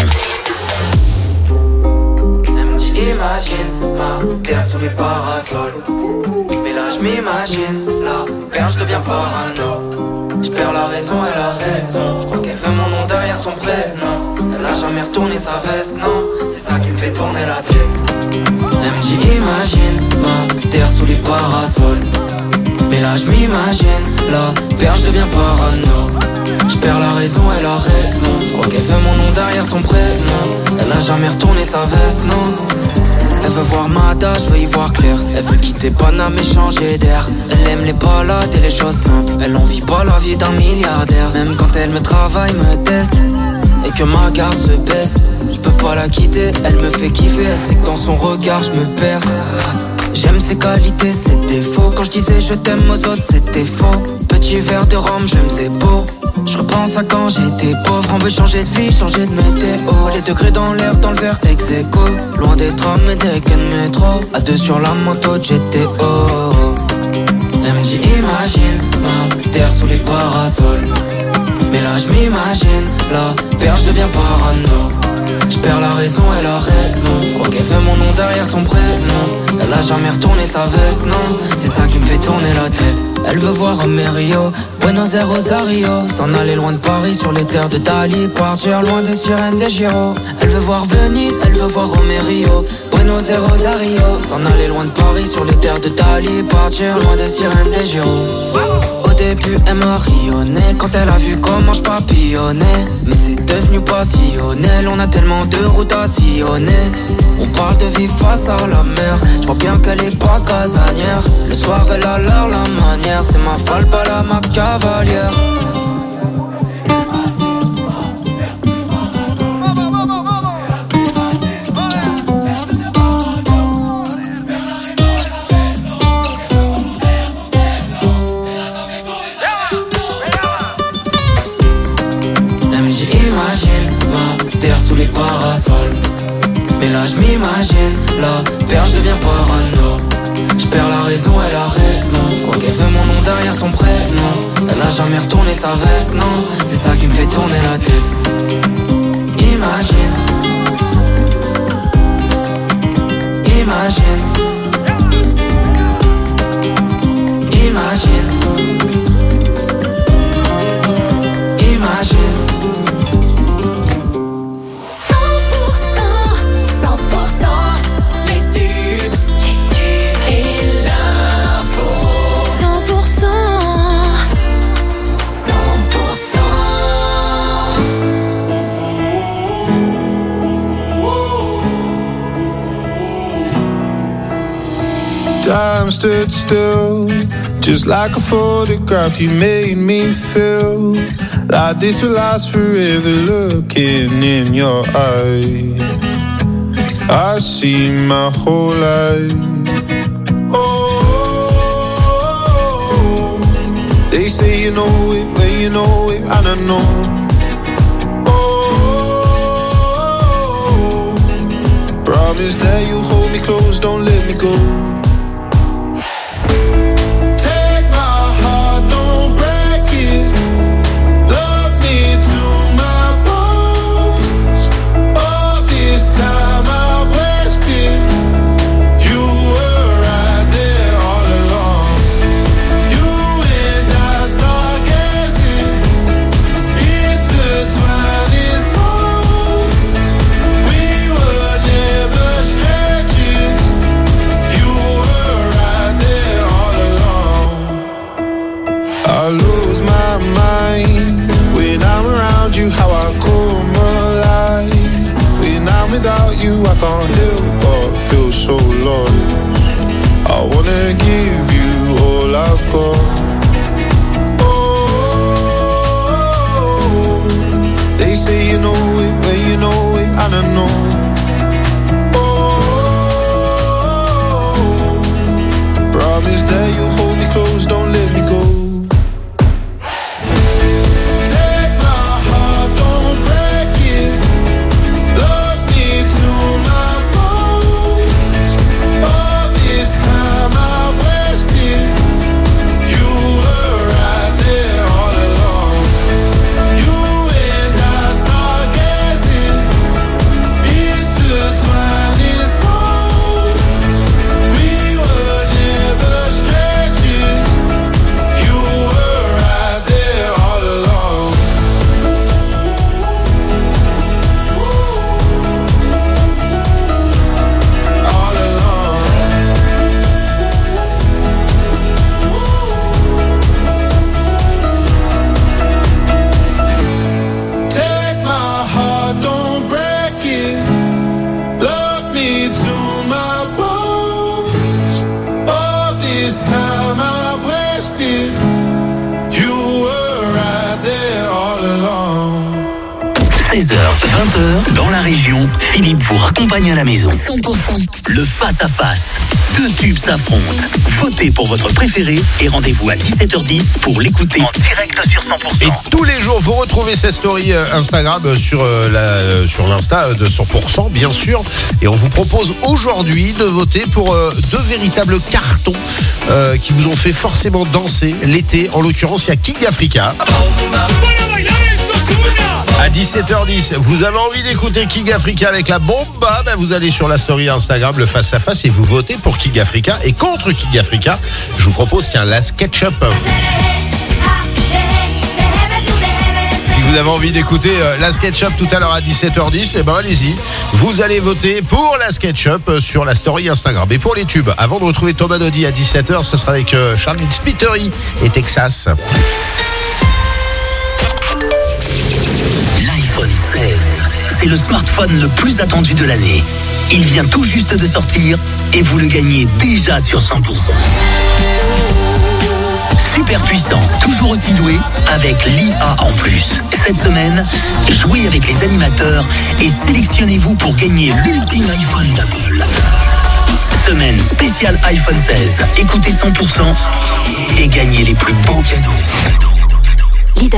Imagine ma terre sous les parasols. Mais là je m'imagine, la perche devient parano. Je perds la raison, elle a raison. Je crois qu'elle veut mon nom derrière son prénom. Elle a jamais retourné sa veste, non. C'est ça qui me fait tourner la tête. Elle me dit imagine ma terre sous les parasols. Mais là je m'imagine, la perche devient parano. Je perds la raison, elle a raison. Je crois qu'elle veut mon nom derrière son prénom. Elle a jamais retourné sa veste, non. Elle veut voir Mada, je veux y voir clair. Elle veut quitter Paname et changer d'air. Elle aime les balades et les choses simples. Elle en vit pas la vie d'un milliardaire. Même quand elle me travaille, me teste et que ma garde se baisse, je peux pas la quitter, elle me fait kiffer. Elle sait que dans son regard je me perds. J'aime ses qualités, ses défauts. Quand je disais je t'aime aux autres, c'était faux. Petit verre de rhum, j'aime c'est beau. Je repense à quand j'étais pauvre. On veut changer de vie, changer de météo. Les degrés dans l'air, dans le verre ex aequo. Loin des trams et des quais de métro. À deux sur la moto de G T O. Elle me dit imagine ma terre sous les parasols. Mais là je m'imagine, la perche devient parano. Je perds la raison, elle a raison. Je crois qu'elle veut mon nom derrière son prénom. Elle a jamais retourné sa veste, non. C'est ça qui me fait tourner la tête. Elle veut voir Romerio, Buenos Aires, Rosario. S'en aller loin de Paris sur les terres de Dali. Partir loin des sirènes des Giro. Elle veut voir Venise, elle veut voir Romerio, Buenos Aires, Rosario. S'en aller loin de Paris sur les terres de Dali. Partir loin des sirènes des Giro. Au début elle m'a rayonné quand elle a vu comment je papillonnais. Mais c'est devenu passionnel, on a tellement de routes à sillonner. On parle de vivre face à la mer. Je vois bien qu'elle est pas casanière. Le soir elle a l'air la manière. C'est ma folle, pas la ma cavalière. Sous les parasols. Mais là je m'imagine, la perche devient parano. Je perds la raison, elle a raison. Je crois qu'elle veut mon nom derrière son prénom. Elle a jamais retourné sa veste, non. C'est ça qui me fait tourner la tête. Imagine, imagine, imagine, imagine. Time stood still, just like a photograph. You made me feel like this will last forever. Looking in your eyes, I see my whole life. Oh, they say you know it when you know it, and I know. Oh, promise that you hold me close, don't let me go. Without you, I can't help but feel so lost. I wanna give you all I've got. Oh, wanna know. Oh, promise that you hold me close, don't let me go. seize heures, vingt heures, dans la région, Philippe vous raccompagne à la maison. cent pour cent. Le face-à-face. Deux tubes s'affrontent. Votez pour votre préféré et rendez-vous à dix-sept heures dix pour l'écouter en direct sur cent pour cent. Et tous les jours, vous retrouvez cette story Instagram sur, euh, la, sur l'Insta de cent pour cent, bien sûr. Et on vous propose aujourd'hui de voter pour euh, deux véritables cartons euh, qui vous ont fait forcément danser l'été. En l'occurrence, il y a King Africa. À dix-sept heures dix, vous avez envie d'écouter King Africa avec la bomba, ben vous allez sur la story Instagram, le face à face, et vous votez pour King Africa. Et contre King Africa, je vous propose qu'il y ait un Last Ketchup. Si vous avez envie d'écouter euh, Last Ketchup tout à l'heure à dix-sept heures dix, eh ben allez-y. Vous allez voter pour Last Ketchup sur la story Instagram. Et pour les tubes, avant de retrouver Thomas Dodi à dix-sept heures, ce sera avec euh, Charlie Spittery et Texas. L'iPhone seize, c'est le smartphone le plus attendu de l'année. Il vient tout juste de sortir et vous le gagnez déjà sur cent pour cent. Super puissant, toujours aussi doué, avec l'I A en plus. Cette semaine, jouez avec les animateurs et sélectionnez-vous pour gagner l'ultime iPhone d'Apple. Semaine spéciale iPhone seize. Écoutez cent pour cent et gagnez les plus beaux cadeaux. Lidl.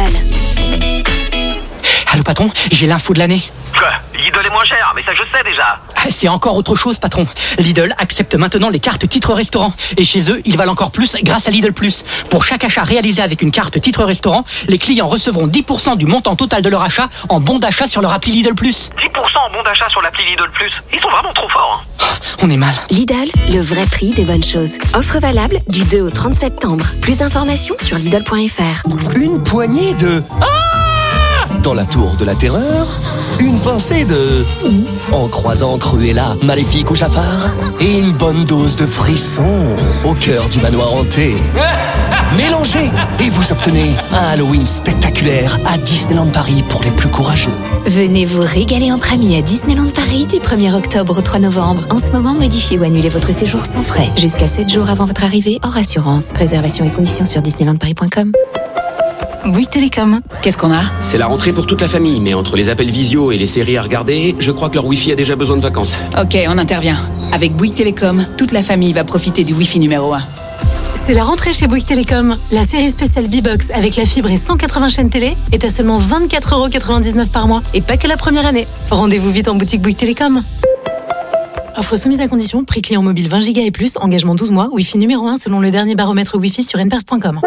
Allô patron, j'ai l'info de l'année. Quoi ? Lidl est moins cher, mais ça je sais déjà. C'est encore autre chose patron. Lidl accepte maintenant les cartes titres restaurant. Et chez eux, ils valent encore plus grâce à Lidl Plus. Pour chaque achat réalisé avec une carte titre restaurant, les clients recevront dix pour cent du montant total de leur achat en bon d'achat sur leur appli Lidl Plus. dix pour cent en bon d'achat sur l'appli Lidl Plus. Ils sont vraiment trop forts. Hein. On est mal. Lidl, le vrai prix des bonnes choses. Offre valable du deux au trente septembre. Plus d'informations sur Lidl point F R. Une poignée de... Ah dans la tour de la terreur, une pincée de... En croisant Cruella, Maléfique ou Jafar, et une bonne dose de frisson au cœur du manoir hanté. Mélangez et vous obtenez un Halloween spectaculaire à Disneyland Paris pour les plus courageux. Venez vous régaler entre amis à Disneyland Paris du premier octobre au trois novembre. En ce moment, modifiez ou annulez votre séjour sans frais. Jusqu'à sept jours avant votre arrivée, hors assurance. Réservation et conditions sur disneyland paris point com. Bouygues Télécom, qu'est-ce qu'on a ? C'est la rentrée pour toute la famille, mais entre les appels visio et les séries à regarder, je crois que leur Wi-Fi a déjà besoin de vacances. Ok, on intervient. Avec Bouygues Télécom, toute la famille va profiter du Wi-Fi numéro un. C'est la rentrée chez Bouygues Télécom. La série spéciale B-Box avec la fibre et cent quatre-vingts chaînes télé est à seulement vingt-quatre euros quatre-vingt-dix-neuf par mois. Et pas que la première année. Rendez-vous vite en boutique Bouygues Télécom. Offre soumise à condition, prix client mobile vingt gigas et plus, engagement douze mois, Wi-Fi numéro un selon le dernier baromètre Wi-Fi sur n perf point com.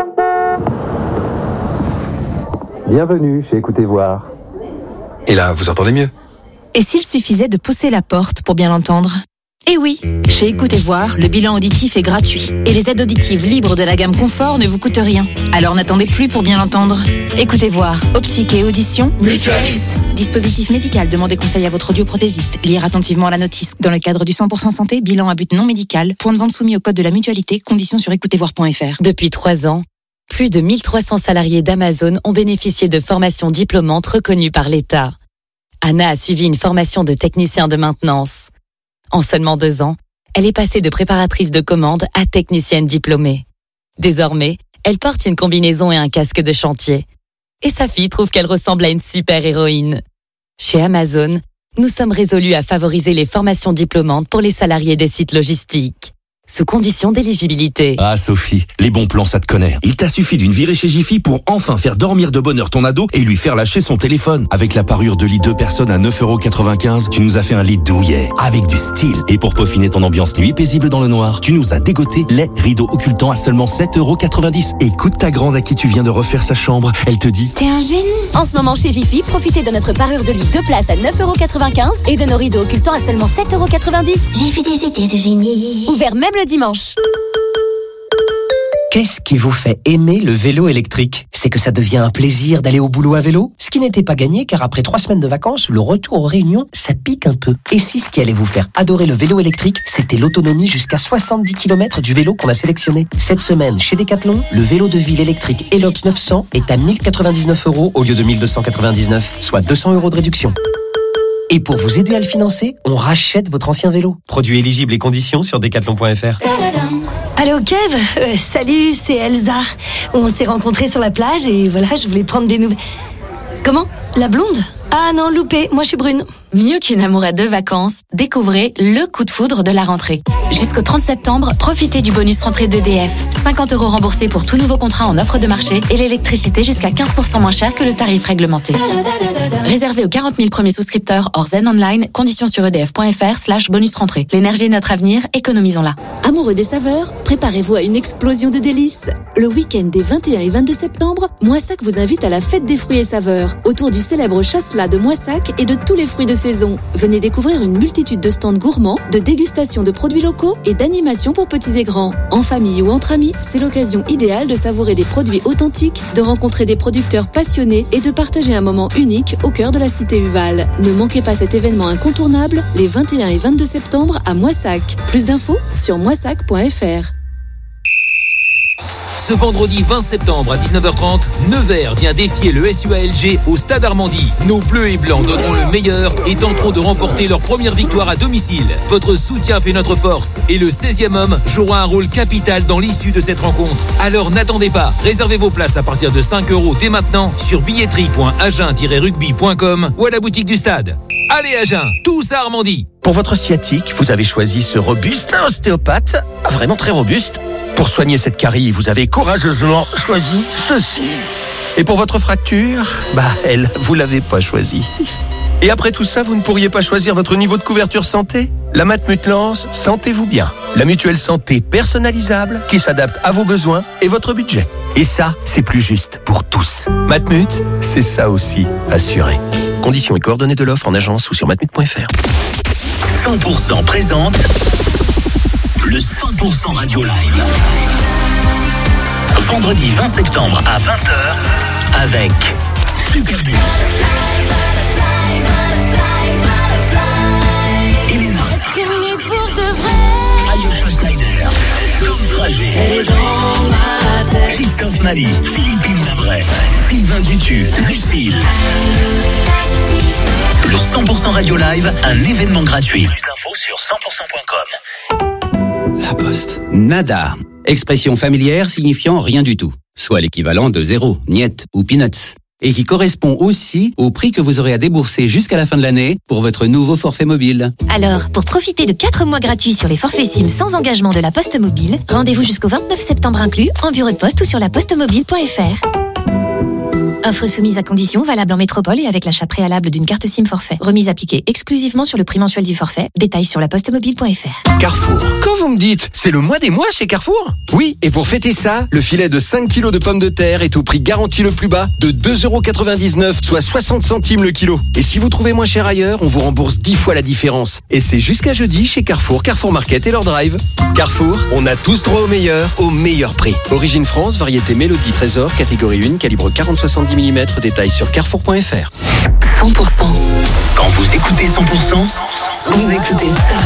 Bienvenue chez Écoutez Voir. Et là, vous entendez mieux ? Et s'il suffisait de pousser la porte pour bien l'entendre ? Eh oui, chez Écoutez Voir, le bilan auditif est gratuit. Et les aides auditives libres de la gamme Confort ne vous coûtent rien. Alors n'attendez plus pour bien l'entendre. Écoutez Voir, optique et audition. Mutualiste. Dispositif médical, demandez conseil à votre audioprothésiste. Lire attentivement la notice. Dans le cadre du cent pour cent santé, bilan à but non médical. Point de vente soumis au code de la mutualité. Conditions sur écoutez voir point f r. Depuis trois ans, plus de mille trois cents salariés d'Amazon ont bénéficié de formations diplômantes reconnues par l'État. Anna a suivi une formation de technicien de maintenance. En seulement deux ans, elle est passée de préparatrice de commande à technicienne diplômée. Désormais, elle porte une combinaison et un casque de chantier. Et sa fille trouve qu'elle ressemble à une super-héroïne. Chez Amazon, Nous sommes résolus à favoriser les formations diplômantes pour les salariés des sites logistiques. Sous condition d'éligibilité. Ah Sophie, les bons plans ça te connaît. Il t'a suffi d'une virée chez Jiffy pour enfin faire dormir de bonne heure ton ado et lui faire lâcher son téléphone. Avec la parure de lit deux personnes à neuf euros quatre-vingt-quinze, tu nous as fait un lit douillet, avec du style. Et pour peaufiner ton ambiance nuit paisible dans le noir, tu nous as dégoté les rideaux occultants à seulement sept euros quatre-vingt-dix. Écoute ta grande à qui tu viens de refaire sa chambre, elle te dit... T'es un génie. En ce moment chez Jiffy, profitez de notre parure de lit deux places à neuf euros quatre-vingt-quinze et de nos rideaux occultants à seulement sept euros quatre-vingt-dix. Jiffy des idées de génie. Ouvert même le dimanche. Qu'est-ce qui vous fait aimer le vélo électrique? C'est que ça devient un plaisir d'aller au boulot à vélo? Ce qui n'était pas gagné car après trois semaines de vacances, le retour aux réunions, ça pique un peu. Et si ce qui allait vous faire adorer le vélo électrique, c'était l'autonomie jusqu'à soixante-dix kilomètres du vélo qu'on a sélectionné. Cette semaine, chez Decathlon, le vélo de ville électrique Elops neuf cents est à mille quatre-vingt-dix-neuf euros au lieu de mille deux cent quatre-vingt-dix-neuf, soit deux cents euros de réduction. Et pour vous aider à le financer, on rachète votre ancien vélo. Produits éligibles et conditions sur decathlon point f r. Allô Kev, euh, salut, c'est Elsa. On s'est rencontrés sur la plage et voilà, je voulais prendre des nouvelles. Comment? La blonde? Ah non, loupé, moi je suis brune. Mieux qu'une amourette de vacances, découvrez le coup de foudre de la rentrée. Jusqu'au trente septembre, profitez du bonus rentrée d'E D F. cinquante euros remboursés pour tout nouveau contrat en offre de marché et l'électricité jusqu'à quinze pour cent moins cher que le tarif réglementé. Réservé aux quarante mille premiers souscripteurs hors Zen Online, conditions sur edf point f r slash bonus rentrée. L'énergie est notre avenir, économisons-la. Amoureux des saveurs, préparez-vous à une explosion de délices. Le week-end des vingt et un et vingt-deux septembre, Moissac vous invite à la fête des fruits et saveurs, autour du célèbre chasselas de Moissac et de tous les fruits de saison. Venez découvrir une multitude de stands gourmands, de dégustation de produits locaux et d'animations pour petits et grands. En famille ou entre amis, c'est l'occasion idéale de savourer des produits authentiques, de rencontrer des producteurs passionnés et de partager un moment unique au cœur de la cité Uval. Ne manquez pas cet événement incontournable les vingt et un et vingt-deux septembre à Moissac. Plus d'infos sur moissac point f r. Ce vendredi vingt septembre à dix-neuf heures trente, Nevers vient défier le S U A L G au Stade Armandie. Nos bleus et blancs donneront le meilleur et tenteront de remporter leur première victoire à domicile. Votre soutien fait notre force et le seizième homme jouera un rôle capital dans l'issue de cette rencontre. Alors n'attendez pas, réservez vos places à partir de cinq euros dès maintenant sur billetterie point agen tiret rugby point com ou à la boutique du stade. Allez Agen, tous à Armandie. Pour votre sciatique, vous avez choisi ce robuste ostéopathe, vraiment très robuste. Pour soigner cette carie, vous avez courageusement choisi ceci. Et pour votre fracture, bah elle, vous l'avez pas choisi. Et après tout ça, vous ne pourriez pas choisir votre niveau de couverture santé? La Matmut lance Sentez-vous bien, la mutuelle santé personnalisable qui s'adapte à vos besoins et votre budget. Et ça, c'est plus juste pour tous. Matmut, c'est ça aussi, assuré. Conditions et coordonnées de l'offre en agence ou sur matmut point f r. cent pour cent présente le cent pour cent Radio Live. Vendredi vingt septembre à vingt heures avec Superbus. Elena. Ayosha Schneider. Tom Frager. Christophe Mali. Philippine Lavray. Sylvain Dutu. Lucille. Le cent pour cent Radio Live, un événement gratuit. Plus d'infos sur cent pour cent point com. La Poste. Nada. Expression familière signifiant rien du tout. Soit l'équivalent de zéro, niet ou peanuts. Et qui correspond aussi au prix que vous aurez à débourser jusqu'à la fin de l'année pour votre nouveau forfait mobile. Alors, pour profiter de quatre mois gratuits sur les forfaits SIM sans engagement de la Poste Mobile, rendez-vous jusqu'au vingt-neuf septembre inclus en bureau de poste ou sur la poste mobile point f r. Offre soumise à conditions, valable en métropole et avec l'achat préalable d'une carte SIM forfait. Remise appliquée exclusivement sur le prix mensuel du forfait. Détails sur la poste mobile point f r. Carrefour. Quand vous me dites, c'est le mois des mois chez Carrefour? Oui, et pour fêter ça, le filet de cinq kilos de pommes de terre est au prix garanti le plus bas de deux euros quatre-vingt-dix-neuf, soit soixante centimes le kilo. Et si vous trouvez moins cher ailleurs, on vous rembourse dix fois la différence. Et c'est jusqu'à jeudi chez Carrefour, Carrefour Market et leur drive. Carrefour, on a tous droit au meilleur, au meilleur prix. Origine France, variété Mélodie Trésor, catégorie un, calibre quarante soixante-dix millimètres, détails sur carrefour point f r. cent pour cent. Quand vous écoutez cent pour cent, vous écoutez ça.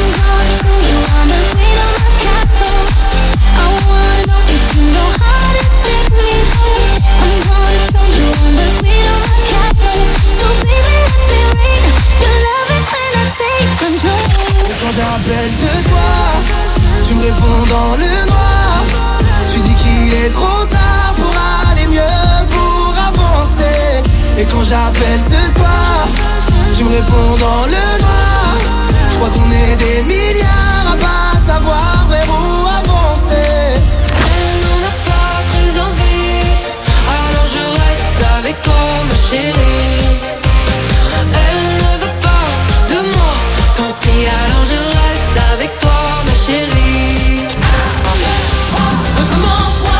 Quand j'appelle ce soir, tu me réponds dans le noir. Tu dis qu'il est trop tard pour aller mieux, pour avancer. Et quand j'appelle ce soir, tu me réponds dans le noir. Je crois qu'on est des milliards à pas savoir vers où avancer. Elle n'en a pas très envie, alors je reste avec toi ma chérie. Elle ne veut pas de moi, tant pis, alors je reste avec toi ma chérie. Recommence-moi,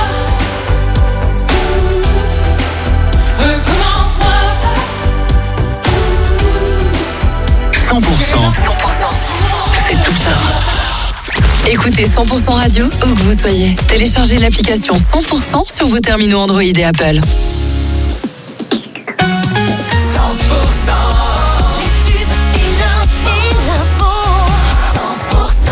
recommence-moi. cent pour cent, c'est tout ça. Écoutez cent pour cent Radio, où que vous soyez. Téléchargez l'application cent pour cent sur vos terminaux Android et Apple. cent pour cent les tubes et l'info, cent pour cent.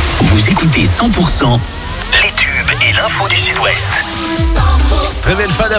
cent pour cent, les tubes et l'info du Sud-Ouest. Très belle fin d'après-midi.